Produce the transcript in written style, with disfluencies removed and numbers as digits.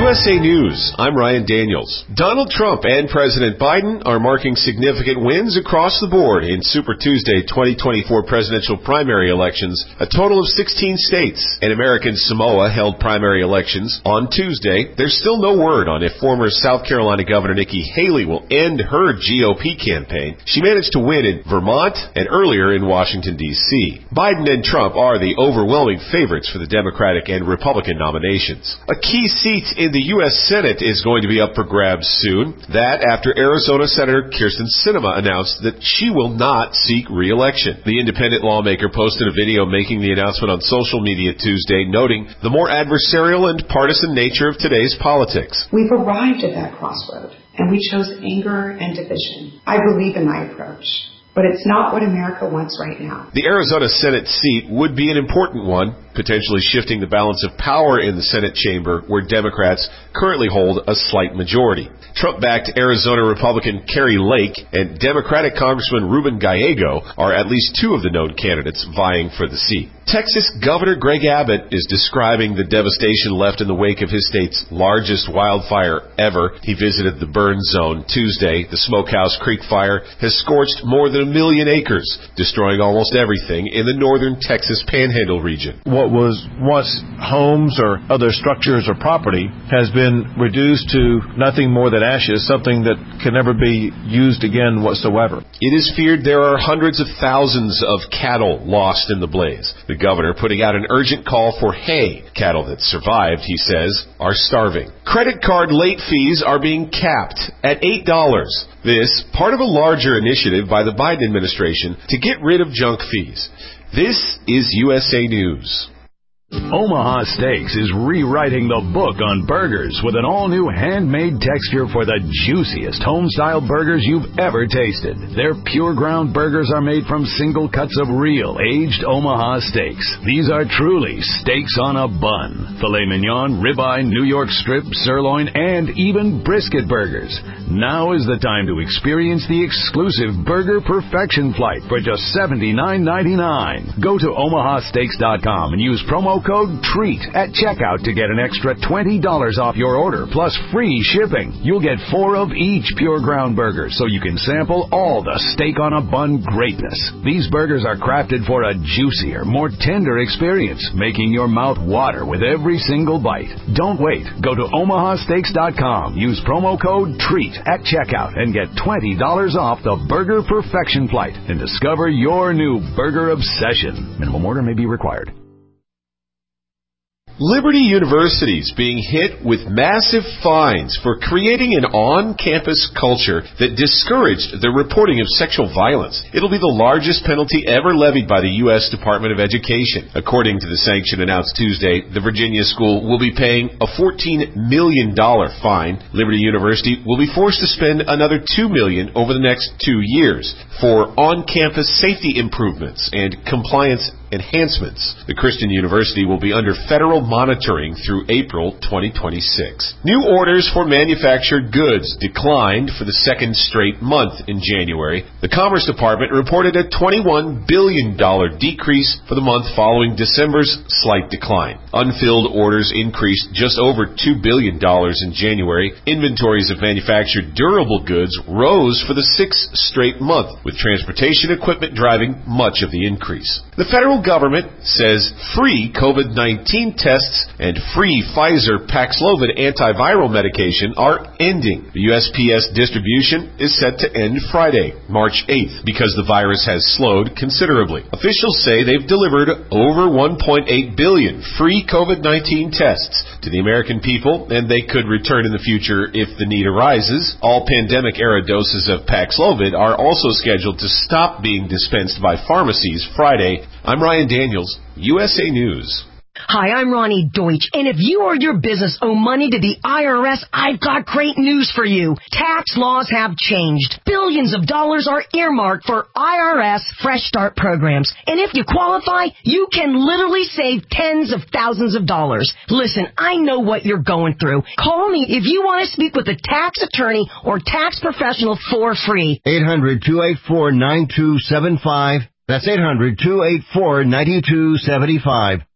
USA News, I'm Ryan Daniels. Donald Trump and President Biden are marking significant wins across the board in Super Tuesday 2024 presidential primary elections. A total of 16 states and American Samoa held primary elections on Tuesday. There's still no word on if former South Carolina Governor Nikki Haley will end her GOP campaign. She managed to win in Vermont and earlier in Washington, D.C. Biden and Trump are the overwhelming favorites for the Democratic and Republican nominations. A key seat in the U.S. Senate is going to be up for grabs soon. That after Arizona Senator Kyrsten Sinema announced that she will not seek re-election. The independent lawmaker posted a video making the announcement on social media Tuesday, noting the more adversarial and partisan nature of today's politics. We've arrived at that crossroad, and we chose anger and division. I believe in my approach, but it's not what America wants right now. The Arizona Senate seat would be an important one, potentially shifting the balance of power in the Senate chamber where Democrats currently hold a slight majority. Trump-backed Arizona Republican Kari Lake and Democratic Congressman Ruben Gallego are at least two of the known candidates vying for the seat. Texas Governor Greg Abbott is describing the devastation left in the wake of his state's largest wildfire ever. He visited the burn zone Tuesday. The Smokehouse Creek fire has scorched more than 1 million acres, destroying almost everything in the northern Texas Panhandle region. What was once homes or other structures or property has been reduced to nothing more than ashes, something that can never be used again whatsoever. It is feared there are hundreds of thousands of cattle lost in the blaze. The governor putting out an urgent call for hay. Cattle that survived, he says, are starving. Credit card late fees are being capped at $8. This, part of a larger initiative by the Biden administration to get rid of junk fees. This is USA News. Omaha Steaks is rewriting the book on burgers with an all-new handmade texture for the juiciest home-style burgers you've ever tasted. Their pure ground burgers are made from single cuts of real, aged Omaha steaks. These are truly steaks on a bun. Filet mignon, ribeye, New York strip, sirloin, and even brisket burgers. Now is the time to experience the exclusive Burger Perfection Flight for just $79.99. Go to omahasteaks.com and use promo code TREAT at checkout to get an extra $20 off your order plus free shipping. You'll get 4 of each pure ground burger so you can sample all the steak on a bun greatness. These burgers are crafted for a juicier, more tender experience, making your mouth water with every single bite. Don't wait. Go to omahasteaks.com. Use promo code TREAT at checkout and get $20 off the Burger Perfection Flight and discover your new burger obsession. Minimum order may be required. Liberty University is being hit with massive fines for creating an on-campus culture that discouraged the reporting of sexual violence. It'll be the largest penalty ever levied by the U.S. Department of Education. According to the sanction announced Tuesday, the Virginia school will be paying a $14 million fine. Liberty University will be forced to spend another $2 million over the next 2 years for on-campus safety improvements and compliance enhancements. The Christian University will be under federal monitoring through April 2026. New orders for manufactured goods declined for the second straight month in January. The Commerce Department reported a $21 billion decrease for the month following December's slight decline. Unfilled orders increased just over $2 billion in January. Inventories of manufactured durable goods rose for the sixth straight month, with transportation equipment driving much of the increase. The federal government says free COVID-19 tests and free Pfizer Paxlovid antiviral medication are ending. The USPS distribution is set to end Friday, March 8th, because the virus has slowed considerably. Officials say they've delivered over 1.8 billion free COVID-19 tests to the American people, and they could return in the future if the need arises. All pandemic-era doses of Paxlovid are also scheduled to stop being dispensed by pharmacies Friday. I'm Ryan Daniels, USA News. Hi, I'm Ronnie Deutsch, and if you or your business owe money to the IRS, I've got great news for you. Tax laws have changed. Billions of dollars are earmarked for IRS Fresh Start programs, and if you qualify, you can literally save tens of thousands of dollars. Listen, I know what you're going through. Call me if you want to speak with a tax attorney or tax professional for free. 800-284-9275. That's 800-284-9275.